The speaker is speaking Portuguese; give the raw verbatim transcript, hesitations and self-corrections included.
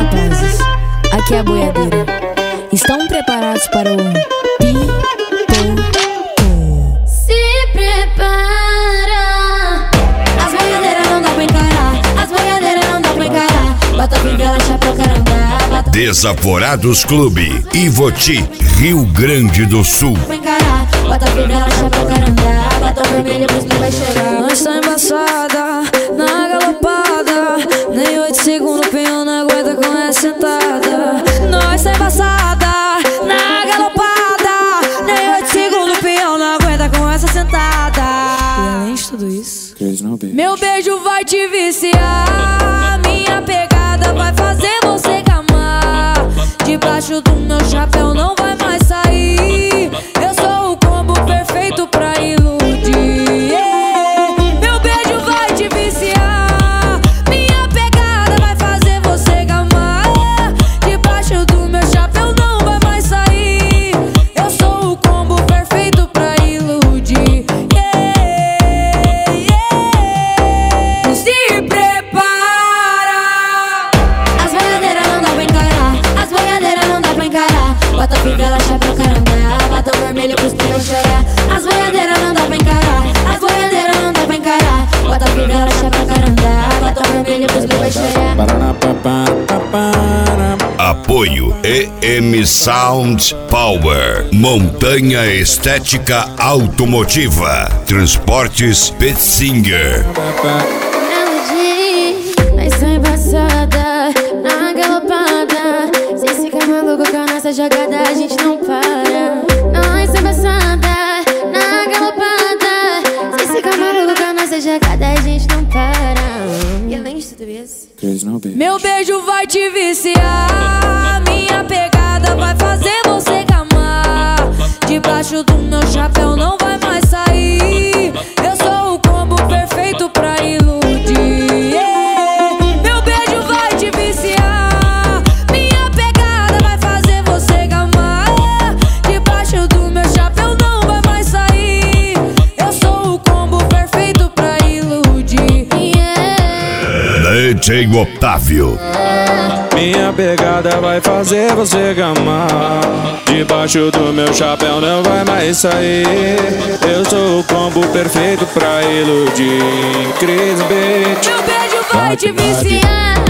rapazes, aqui é a boiadeira. Estão preparados para o pipoco? Se prepara. As boiadeiras não dá pra encarar. As boiadeiras não dá pra encarar. Bota a fivela, chapéu, caramba. Desaforados Clube, Ivoti, Rio Grande do Sul. Bota a fivela, chapéu, caramba. Bota o vermelho, pois não vai chegar. Nós tá embaçada, na galopada. Nem oito segundos o peão não aguenta com essa sentada. Nós tá embaçada, na galopada. Nem oito segundos o peão não aguenta com essa sentada. E além de tudo isso, meu beijo vai te viciar. Minha pegada vai fazer você gamar. Debaixo do meu chapéu não vai mais sair. Eu sou o combo perfeito pra iludir. Yeah. Meu beijo vai te viciar. Minha pegada vai fazer você gamar. Debaixo do meu chapéu não vai mais sair. Eu sou o combo perfeito pra iludir. Yeah. Yeah. Se prepara. As boiadeiras não dá pra encarar. As boiadeiras não dá pra encarar. Bota a fivela, chapéu, caramba. Bota o vermelho pros que vai chorar. As boiadeiras não dá pra encarar. As boiadeiras não dá pra encarar. Bota a fivela, chapéu, caramba. Bota o vermelho pros que vai chorar. Apoio E M Sound Power, Montanha Estética Automotiva, Transportes Petzinger. Nós tá embaçada, na galopada. Cê fica maluco com a nossa jogada, a gente não para. Nós tá embaçada, na galopada. Cê fica maluco com a nossa jogada, a gente não para. E além de tudo isso, meu beijo vai te viciar. Minha pegada vai fazer você gamar. Debaixo do meu chapéu não vai mais sair. Eu sou o combo perfeito pra iludir. Yeah. Meu beijo vai te viciar. Minha pegada vai fazer você gamar. Debaixo do meu chapéu não vai mais sair. Eu sou o combo perfeito pra iludir. yeah. D J Otávio. Minha pegada vai fazer você gamar. Debaixo do meu chapéu não vai mais sair. Eu sou o combo perfeito pra iludir. Cris Beat. Meu beijo vai te viciar.